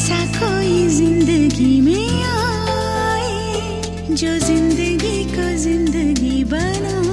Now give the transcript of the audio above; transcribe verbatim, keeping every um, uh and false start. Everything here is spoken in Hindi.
ऐसा कोई जिंदगी में आए जो जिंदगी को जिंदगी बना